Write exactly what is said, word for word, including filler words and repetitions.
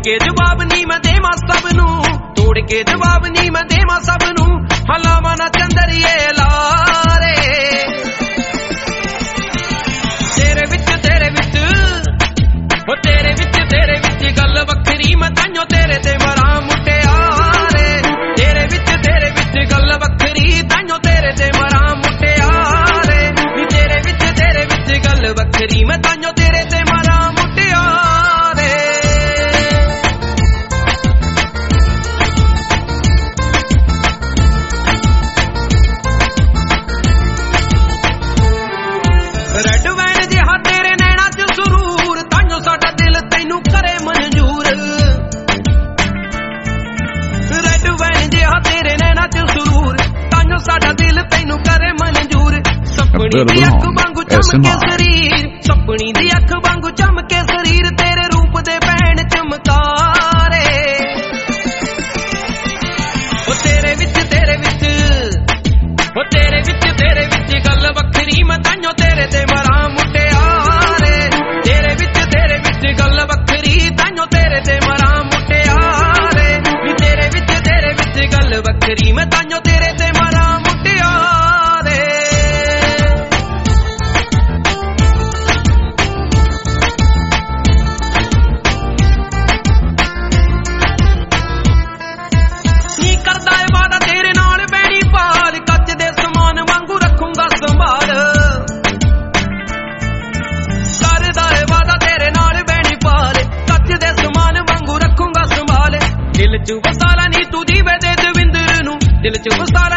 के जवाब नी मैं देवा सबनू, तोड़ के जवाब नी मैं देवा सबनू, हलावा ना चंदरिए लारे तेरे विच तेरे विच ओ तेरे विच तेरे विच गल वखरी मैं ताइयों तेरे ते मरा मुटियारे तेरे विच तेरे विच गल वखरी ताइयों तेरे ते मरा मुटियारे नी तेरे विच तेरे विच गल वखरी मैं ताइयों तेरे ते मरा मुटियारे रेड वैन जिहा तेरे नैना च सुरूर ताइयों साडा दिल तैनू करे मंजूर रेड वैन जिहा तेरे नैना च सुरूर ताइयों साडा दिल तैनू करे मंजूर सपनी दी अख वांगू चमके शरीर सपनी दी अख वांगू चमके शरीर तेरे रूप दे भैन चमकारे ओ तेरे विच तेरे विच ओ तेरे विच तेरे विच गल वखरी मैं ताइयों तेरे ते मरा मुटियारे तेरे विच तेरे विच गल वखरी ताइयों तेरे ते मरा मुटियारे नी तेरे विच तेरे विच गल वखरी मैं ताइयों तेरे ते मरा मुटियारे नी करदा ए वादा तेरे नाल बैणी पाल कच दे समान वांगू रखूंगा संभाल करदा ए वादा तेरे नाल बैणी पाल कच दे समान वांगू रखूंगा संभाल दिल च वसाला नी तू दीवे दे दविंदर नू दिल च वसाला